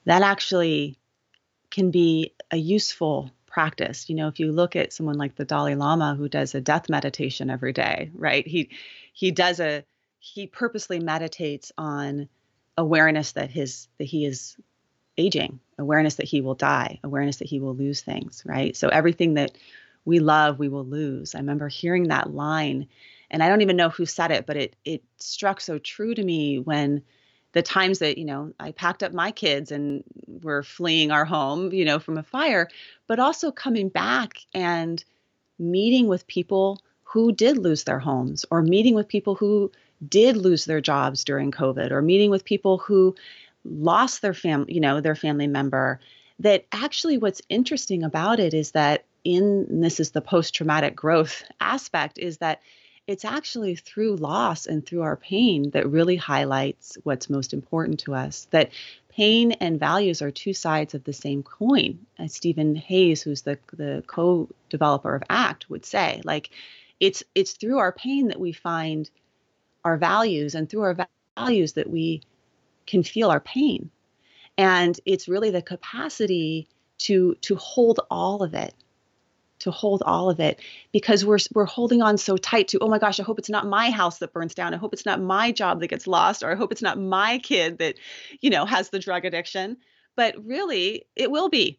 that actually can be a useful practice. You know, if you look at someone like the Dalai Lama who does a death meditation every day, right? He he does a he purposely meditates on awareness that his that he is aging, awareness that he will die, awareness that he will lose things, right? So everything that we love, we will lose. I remember hearing that line, and I don't even know who said it, but it it struck so true to me when the times that, you know, I packed up my kids and we're fleeing our home, you know, from a fire, but also coming back and meeting with people who did lose their homes, or meeting with people who did lose their jobs during COVID, or meeting with people who lost their family, you know, their family member. That actually what's interesting about it is that in, and this is the post-traumatic growth aspect, is that it's actually through loss and through our pain that really highlights what's most important to us. That pain and values are two sides of the same coin, as Stephen Hayes, who's the, the co-developer of ACT, would say. Like, it's it's through our pain that we find our values, and through our values that we can feel our pain. And it's really the capacity to to hold all of it, to hold all of it, because we're we're holding on so tight to, oh my gosh, I hope it's not my house that burns down. I hope it's not my job that gets lost, or I hope it's not my kid that, you know, has the drug addiction. But really, it will be.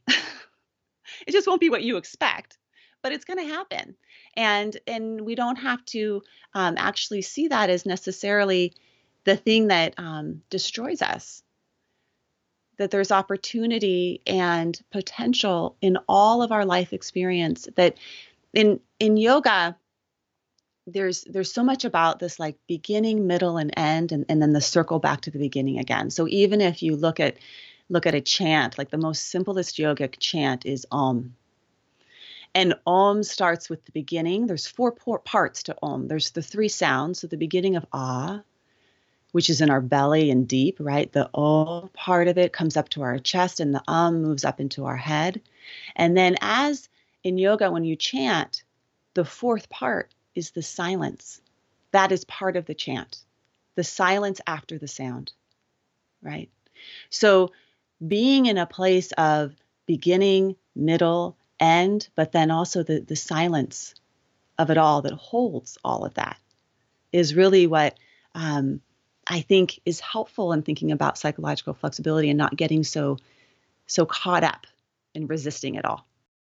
It just won't be what you expect, but it's going to happen. And and we don't have to um, actually see that as necessarily the thing that um, destroys us. That there's opportunity and potential in all of our life experience. That in in yoga, there's there's so much about this, like, beginning, middle, and end, and, and then the circle back to the beginning again. So even if you look at look at a chant, like the most simplest yogic chant is Om. And Om starts with the beginning. There's four parts to Om. There's the three sounds. So the beginning of Ah, which is in our belly and deep, right? The O part of it comes up to our chest, and the Um moves up into our head. And then, as in yoga, when you chant, the fourth part is the silence. That is part of the chant, the silence after the sound, right? So being in a place of beginning, middle, end, but then also the, the silence of it all that holds all of that is really what um, I think is helpful in thinking about psychological flexibility, and not getting so so caught up in resisting it all.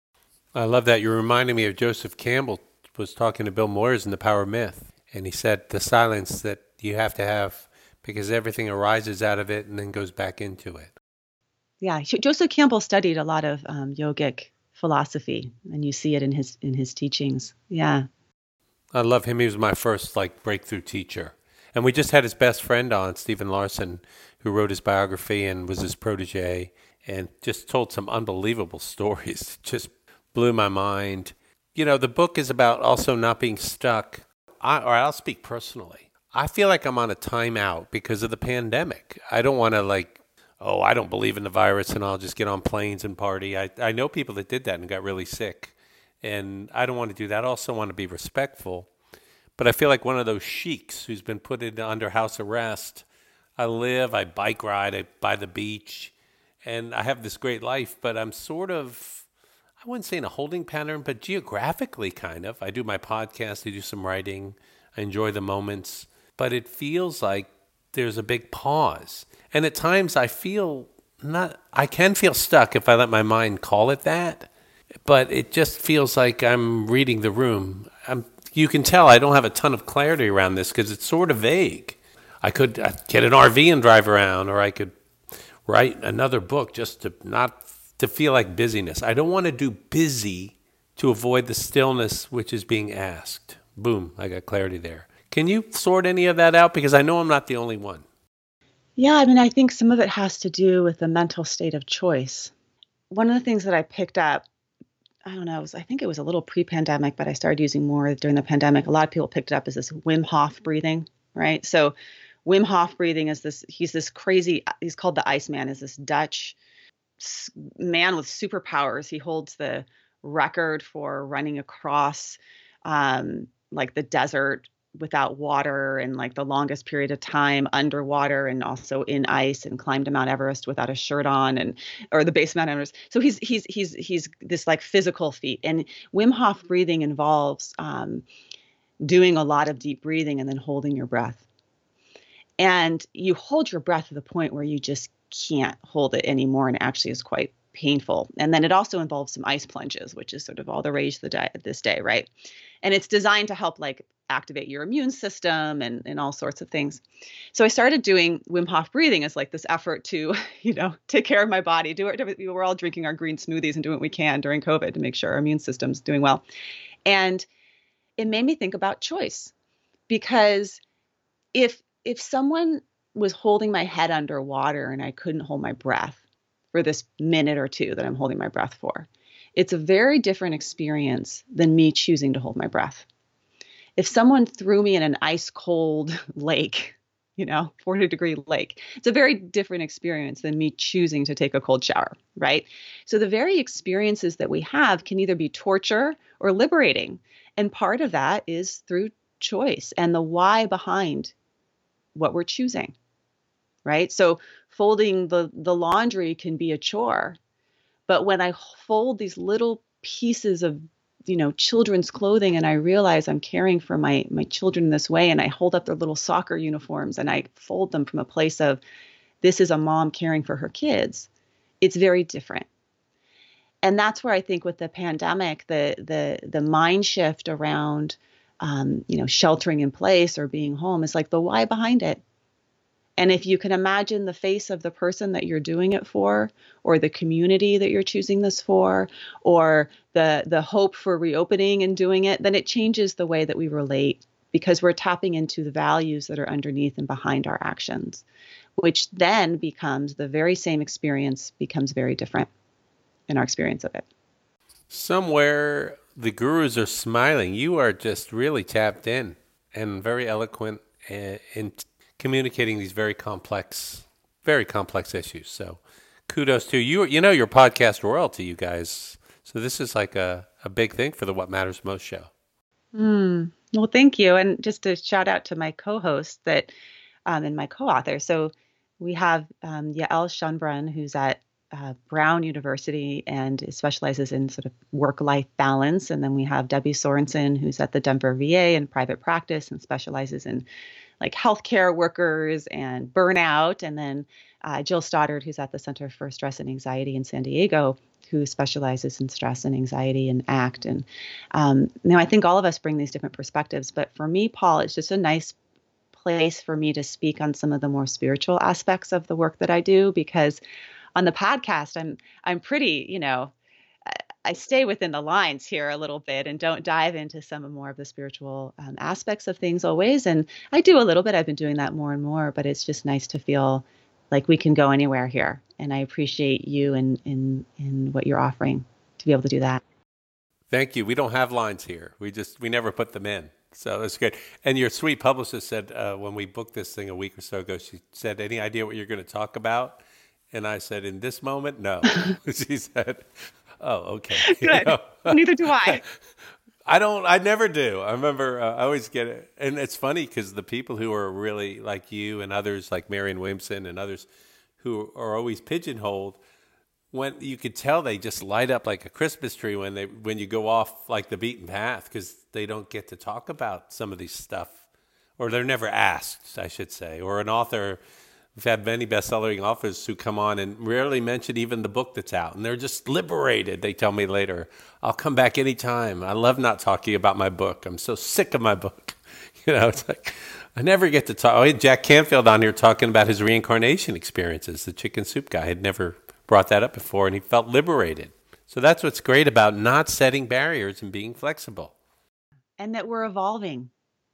I love that. You're reminding me of Joseph Campbell was talking to Bill Moyers in The Power of Myth, and he said the silence that you have to have, because everything arises out of it and then goes back into it. Yeah, Joseph Campbell studied a lot of um, yogic philosophy, and you see it in his in his teachings. Yeah. I love him. He was my first like breakthrough teacher. And we just had his best friend on, Stephen Larson, who wrote his biography and was his protege, and just told some unbelievable stories. Just blew my mind. You know, the book is about also not being stuck. I, or I'll speak personally. I feel like I'm on a timeout because of the pandemic. I don't want to like, oh, I don't believe in the virus and I'll just get on planes and party. I, I know people that did that and got really sick. And I don't want to do that. I also want to be respectful. But I feel like one of those sheiks who's been put in, under house arrest. I live, I bike ride I, by the beach, and I have this great life, but I'm sort of, I wouldn't say in a holding pattern, but geographically kind of. I do my podcast, I do some writing, I enjoy the moments, but it feels like there's a big pause. And at times I feel not, I can feel stuck if I let my mind call it that, but it just feels like I'm reading the room. I'm You can tell I don't have a ton of clarity around this because it's sort of vague. I could I'd get an R V and drive around, or I could write another book just to not to feel like busyness. I don't want to do busy to avoid the stillness which is being asked. Boom, I got clarity there. Can you sort any of that out? Because I know I'm not the only one. Yeah, I mean, I think some of it has to do with the mental state of choice. One of the things that I picked up, I don't know, it was, I think it was a little pre-pandemic, but I started using more during the pandemic. A lot of people picked it up as this Wim Hof breathing, right? So Wim Hof breathing is this, he's this crazy, he's called the Iceman, is this Dutch man with superpowers. He holds the record for running across um, like the desert without water and like the longest period of time underwater and also in ice, and climbed to Mount Everest without a shirt on, and or the base of Mount Everest. So he's he's he's he's this like physical feat. And Wim Hof breathing involves um, doing a lot of deep breathing and then holding your breath. And you hold your breath to the point where you just can't hold it anymore, and actually is quite painful. And then it also involves some ice plunges, which is sort of all the rage of the day, this day, right? And it's designed to help like activate your immune system and, and all sorts of things. So I started doing Wim Hof breathing as like this effort to, you know, take care of my body, do it. We're all drinking our green smoothies and doing what we can during COVID to make sure our immune system's doing well. And it made me think about choice, because if, if someone was holding my head underwater and I couldn't hold my breath for this minute or two that I'm holding my breath for, it's a very different experience than me choosing to hold my breath. If someone threw me in an ice cold lake, you know, forty degree lake, it's a very different experience than me choosing to take a cold shower, right? So the very experiences that we have can either be torture or liberating. And part of that is through choice and the why behind what we're choosing, right? So folding the, the laundry can be a chore. But when I fold these little pieces of, you know, children's clothing, and I realize I'm caring for my my children in this way, and I hold up their little soccer uniforms and I fold them from a place of, this is a mom caring for her kids, it's very different. And that's where I think with the pandemic, the the the mind shift around, um, you know, sheltering in place or being home is like the why behind it. And if you can imagine the face of the person that you're doing it for, or the community that you're choosing this for, or the the hope for reopening and doing it, then it changes the way that we relate, because we're tapping into the values that are underneath and behind our actions, which then becomes the very same experience becomes very different in our experience of it. Somewhere the gurus are smiling. You are just really tapped in and very eloquent in communicating these very complex, very complex issues. So kudos to you. You know, you're podcast royalty, you guys. So this is like a, a big thing for the What Matters Most show. Mm, well, thank you. And just to shout out to my co-host that um, and my co-author. So we have um, Yael Schonbrun, who's at uh, Brown University and specializes in sort of work-life balance. And then we have Debbie Sorensen, who's at the Denver V A in private practice and specializes in like healthcare workers and burnout. And then uh, Jill Stoddard, who's at the Center for Stress and Anxiety in San Diego, who specializes in stress and anxiety and ACT. And um, now I think all of us bring these different perspectives. But for me, Paul, it's just a nice place for me to speak on some of the more spiritual aspects of the work that I do, because on the podcast, I'm I'm pretty, you know, I stay within the lines here a little bit and don't dive into some more of the spiritual um, aspects of things always. And I do a little bit. I've been doing that more and more, but it's just nice to feel like we can go anywhere here. And I appreciate you and in, in, in what you're offering to be able to do that. Thank you. We don't have lines here. We just, we never put them in. So that's good. And your sweet publicist said, uh, when we booked this thing a week or so ago, she said, any idea what you're going to talk about? And I said, in this moment, no. She said, oh, okay. Good. You know? Neither do I. I don't, I never do. I remember, uh, I always get it. And it's funny because the people who are really like you and others like Marianne Williamson and others who are always pigeonholed, when you could tell they just light up like a Christmas tree when they, when you go off like the beaten path, because they don't get to talk about some of these stuff, or they're never asked, I should say. Or an author, we've had many best-selling authors who come on and rarely mention even the book that's out. And they're just liberated. They tell me later, I'll come back anytime. I love not talking about my book. I'm so sick of my book. You know, it's like, I never get to talk. I had Jack Canfield on here talking about his reincarnation experiences. The chicken soup guy had never brought that up before, and he felt liberated. So that's what's great about not setting barriers and being flexible. And that we're evolving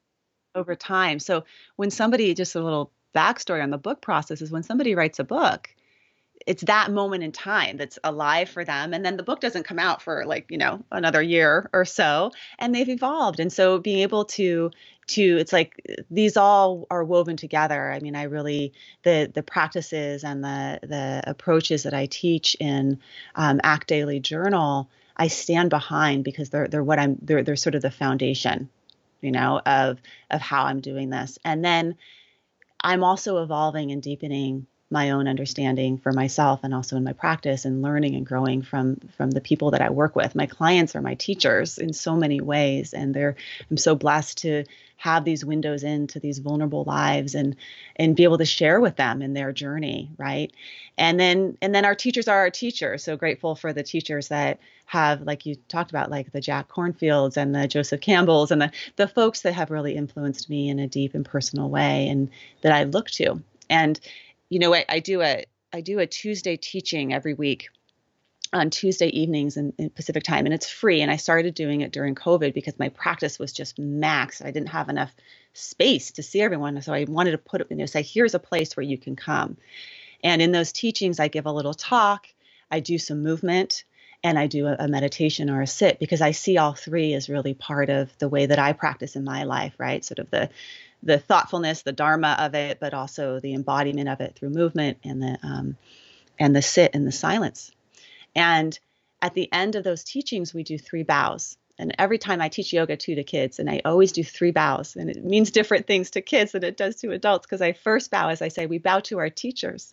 over time. So when somebody, just a little backstory on the book process, is when somebody writes a book, it's that moment in time that's alive for them. And then the book doesn't come out for like, you know, another year or so, and they've evolved. And so being able to, to, it's like these all are woven together. I mean, I really, the, the practices and the, the approaches that I teach in um, ACT Daily Journal, I stand behind because they're, they're what I'm, they're, they're sort of the foundation you know, of of how I'm doing this. And then I'm also evolving and deepening my own understanding for myself and also in my practice, and learning and growing from from the people that I work with. My clients are my teachers in so many ways, and they're I'm so blessed to have these windows into these vulnerable lives and and be able to share with them in their journey, right? And then and then our teachers are our teachers. So grateful for the teachers that have, like you talked about, like the Jack Cornfields and the Joseph Campbells and the the folks that have really influenced me in a deep and personal way, and that I look to. And you know, I, I do a I do a Tuesday teaching every week on Tuesday evenings in, in Pacific time, and it's free. And I started doing it during COVID because my practice was just maxed. I didn't have enough space to see everyone, so I wanted to put it, you know, say, here's a place where you can come. And in those teachings, I give a little talk, I do some movement, and I do a, a meditation or a sit, because I see all three as really part of the way that I practice in my life, right? Sort of the the thoughtfulness, the dharma of it, but also the embodiment of it through movement, and the um, and the sit and the silence. And at the end of those teachings, we do three bows. And every time I teach yoga too to kids, and I always do three bows, and it means different things to kids than it does to adults, because I first bow, as I say, we bow to our teachers.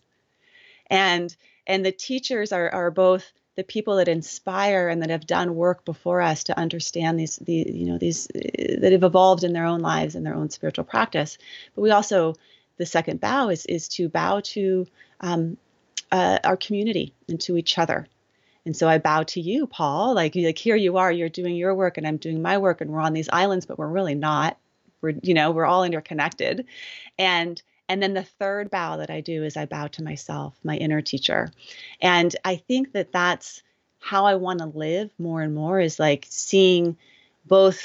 And and the teachers are are both the people that inspire and that have done work before us to understand these, the you know, these uh, that have evolved in their own lives and their own spiritual practice. But we also, the second bow is is to bow to um, uh, our community and to each other. And so I bow to you, Paul. Like, like here you are, you're doing your work, and I'm doing my work, and we're on these islands, but we're really not. We're, you know, we're all interconnected. And And then the third bow that I do is I bow to myself, my inner teacher. And I think that that's how I want to live more and more, is like seeing both,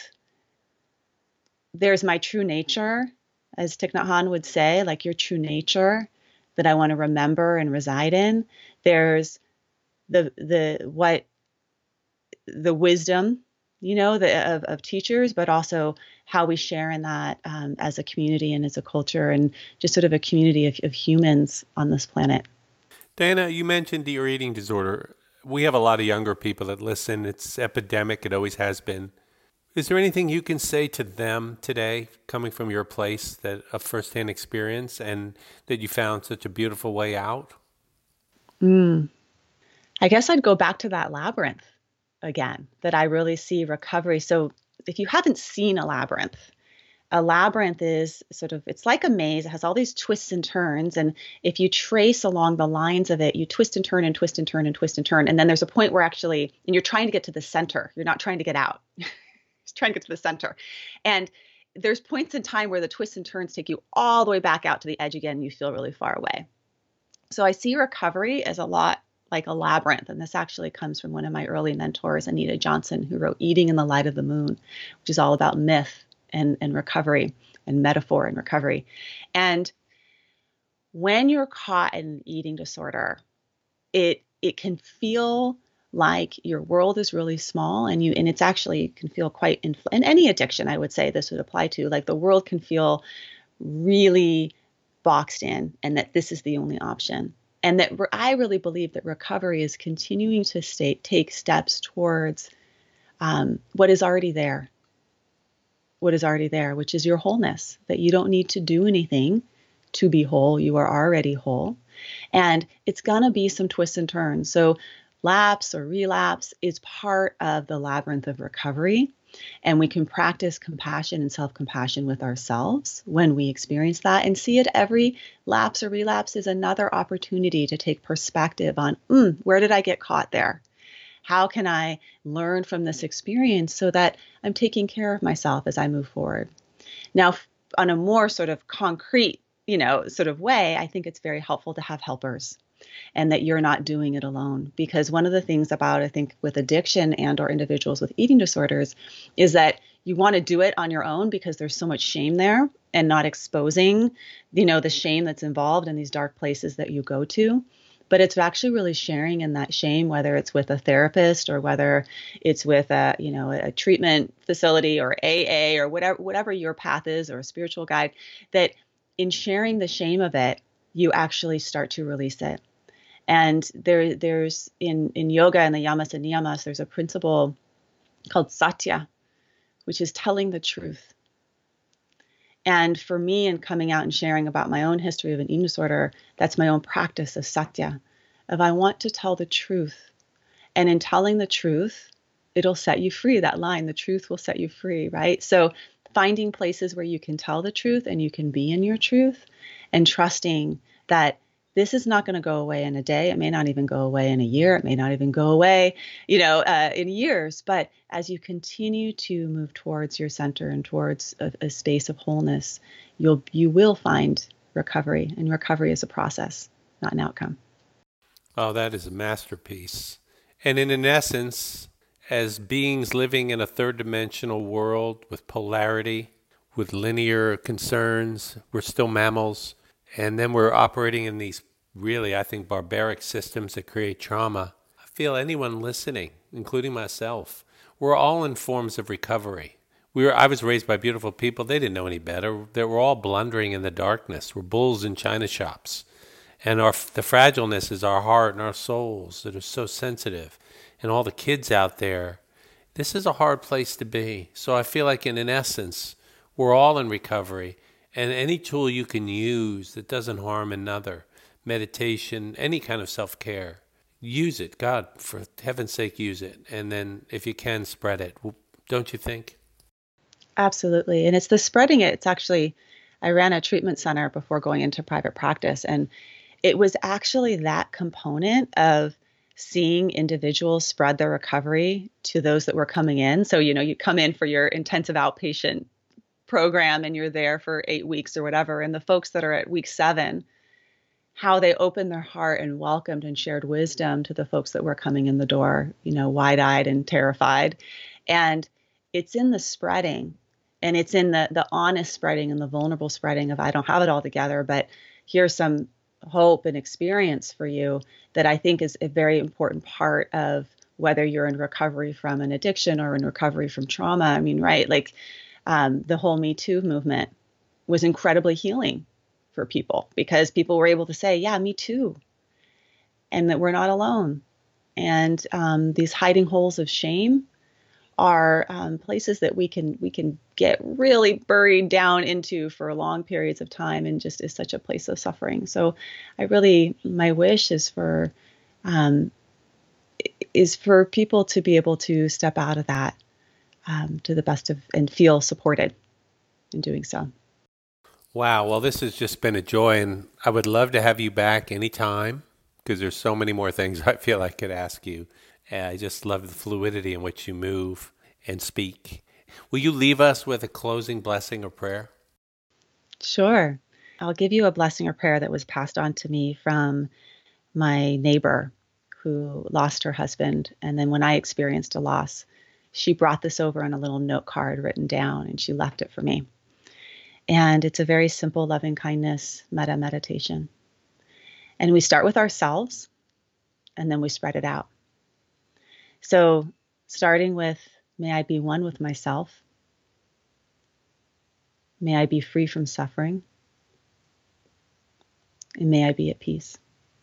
there's my true nature, as Thich Nhat Hanh would say, like your true nature that I want to remember and reside in. There's the, the, what, the wisdom, you know, the, of, of teachers, but also how we share in that um, as a community and as a culture, and just sort of a community of, of humans on this planet. Diana, you mentioned your eating disorder. We have a lot of younger people that listen. It's epidemic. It always has been. Is there anything you can say to them today, coming from your place, that a firsthand experience, and that you found such a beautiful way out? Mm. I guess I'd go back to that labyrinth again, that I really see recovery. So if you haven't seen a labyrinth, a labyrinth is sort of, it's like a maze. It has all these twists and turns. And if you trace along the lines of it, you twist and turn and twist and turn and twist and turn. And then there's a point where actually, and you're trying to get to the center. You're not trying to get out. You're trying to get to the center. And there's points in time where the twists and turns take you all the way back out to the edge again. And you feel really far away. So I see recovery as a lot like a labyrinth. And this actually comes from one of my early mentors, Anita Johnson, who wrote Eating in the Light of the Moon, which is all about myth and, and recovery and metaphor and recovery. And when you're caught in an eating disorder, it it can feel like your world is really small, and you and it's actually can feel quite infl- in any addiction, I would say this would apply to, like the world can feel really boxed in, and that this is the only option. And that re- I really believe that recovery is continuing to stay, take steps towards um, what is already there, what is already there, which is your wholeness, that you don't need to do anything to be whole. You are already whole. And it's going to be some twists and turns. So lapse or relapse is part of the labyrinth of recovery. And we can practice compassion and self-compassion with ourselves when we experience that, and see it every lapse or relapse is another opportunity to take perspective on, mm, where did I get caught there? How can I learn from this experience so that I'm taking care of myself as I move forward? Now, on a more sort of concrete, you know, sort of way, I think it's very helpful to have helpers, and that you're not doing it alone. Because one of the things about, I think, with addiction and or individuals with eating disorders is that you want to do it on your own because there's so much shame there, and not exposing, you know, the shame that's involved in these dark places that you go to. But it's actually really sharing in that shame, whether it's with a therapist or whether it's with a, you know, a treatment facility or A A or whatever, whatever your path is, or a spiritual guide, that in sharing the shame of it, you actually start to release it. And there, there's in, in yoga and the yamas and niyamas, there's a principle called satya, which is telling the truth. And for me, in coming out and sharing about my own history of an eating disorder, that's my own practice of satya, of I want to tell the truth. And in telling the truth, it'll set you free. That line, the truth will set you free, right? So finding places where you can tell the truth and you can be in your truth, and trusting that this is not going to go away in a day. It may not even go away in a year. It may not even go away, you know, uh, in years. But as you continue to move towards your center and towards a, a space of wholeness, you'll you will find recovery. And recovery is a process, not an outcome. Oh, that is a masterpiece. And in an essence, as beings living in a third dimensional world with polarity, with linear concerns, we're still mammals. And then we're operating in these really, I think, barbaric systems that create trauma. I feel anyone listening, including myself, we're all in forms of recovery. We were, I was raised by beautiful people. They didn't know any better. They were all blundering in the darkness. We're bulls in china shops. And our the fragileness is our heart and our souls that are so sensitive. And all the kids out there, this is a hard place to be. So I feel like in an essence, we're all in recovery. And any tool you can use that doesn't harm another, meditation, any kind of self-care, use it. God, for heaven's sake, use it. And then if you can, spread it. Don't you think? Absolutely. And it's the spreading it. It's actually, I ran a treatment center before going into private practice. And it was actually that component of seeing individuals spread their recovery to those that were coming in. So, you know, you come in for your intensive outpatient program and you're there for eight weeks or whatever. And the folks that are at week seven, how they opened their heart and welcomed and shared wisdom to the folks that were coming in the door, you know, wide-eyed and terrified. And it's in the spreading, and it's in the the honest spreading and the vulnerable spreading of, I don't have it all together, but here's some hope and experience for you, that I think is a very important part of whether you're in recovery from an addiction or in recovery from trauma. I mean, right, like Um, the whole Me Too movement was incredibly healing for people, because people were able to say, yeah, me too, and that we're not alone. And um, these hiding holes of shame are um, places that we can we can get really buried down into for long periods of time, and just is such a place of suffering. So I really, my wish is for um, is for people to be able to step out of that Um, to the best of, and feel supported in doing so. Wow. Well, this has just been a joy, and I would love to have you back anytime, because there's so many more things I feel I could ask you. And I just love the fluidity in which you move and speak. Will you leave us with a closing blessing or prayer? Sure. I'll give you a blessing or prayer that was passed on to me from my neighbor who lost her husband. And then when I experienced a loss, she brought this over on a little note card written down, and she left it for me. And it's a very simple loving kindness metta meditation. And we start with ourselves, and then we spread it out. So starting with, may I be one with myself. May I be free from suffering. And may I be at peace.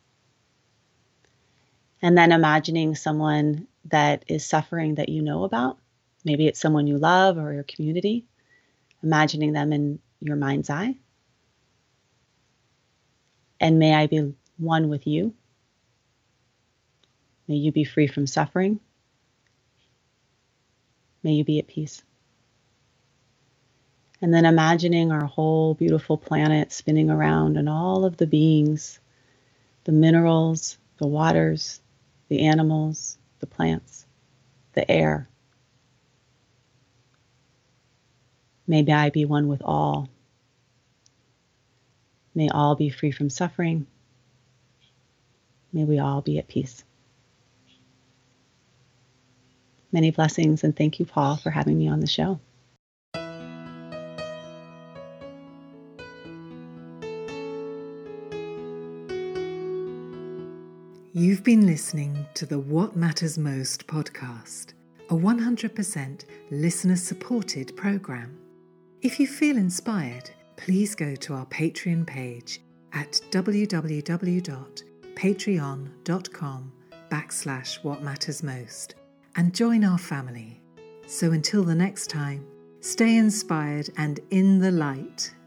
And then imagining someone that is suffering that you know about. Maybe it's someone you love or your community. Imagining them in your mind's eye. And may I be one with you. May you be free from suffering. May you be at peace. And then imagining our whole beautiful planet spinning around, and all of the beings, the minerals, the waters, the animals, the plants, the air. May I be one with all. May all be free from suffering. May we all be at peace. Many blessings, and thank you, Paul, for having me on the show. You've been listening to the What Matters Most podcast, a one hundred percent listener-supported program. If you feel inspired, please go to our Patreon page at www.patreon.com backslash what matters most and join our family. So until the next time, Stay inspired and in the light.